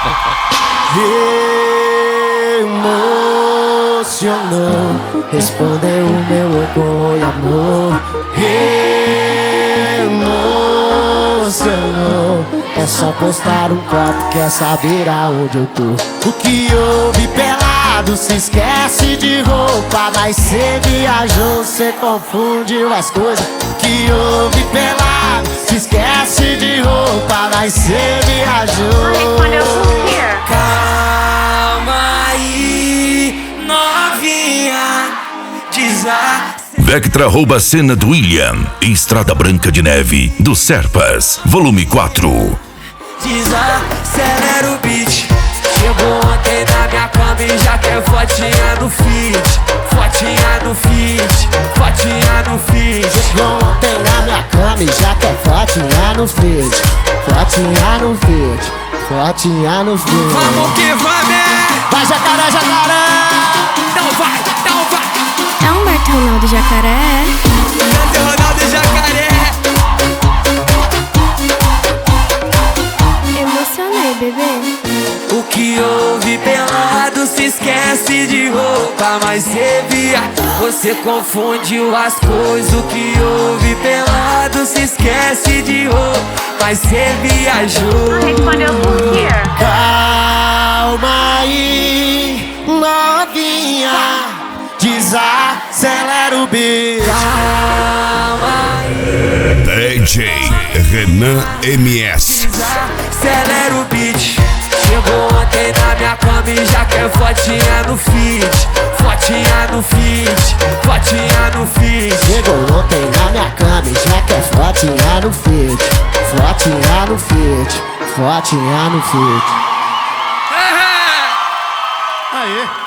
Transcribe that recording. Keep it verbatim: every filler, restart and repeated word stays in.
Emocionou, respondeu o meu oi amor. Emocionou, é só postar um copo, quer saber aonde eu tô. O que houve pelado, se esquece de roupa, mas cê viajou, cê confundiu as coisas. O que houve pelado, se esquece de roupa, mas cê viajou. Respondeu por quê? Calma aí, novinha, desar. Vectra rouba cena do William e Estrada Branca de Neve do Serpas, volume quatro. Desacelera o beat. Chegou ontem na minha cama e já quer fotinha no feed. Fotinha no feed, fotinha no feed. Chegou ontem na minha cama e já quer fotinha no feed. Fotinha no feed, fotinha no feed. Vamos que vamos! Vai jacaré, jacaré! Então vai, então vai! É Humberto Ronaldo Jacaré. Humberto Ronaldo Jacaré. Emocionei, bebê. O que houve pelado, se esquece de roupa, mas cê via, você confundiu as coisas. O que houve pelado, se esquece de roupa, mas cê viajou. Respondeu por quê? Calma aí, novinha, desacelera o beat. Calma aí, D J Renan M S. desacelera o beat. Chegou ontem na minha cama e já quer fotinha no feed. Fotinha no feed, fotinha no feed. Chegou ontem na minha cama e já quer fotinha no feed. Fotinha no feed, fotinha no feed. Aê!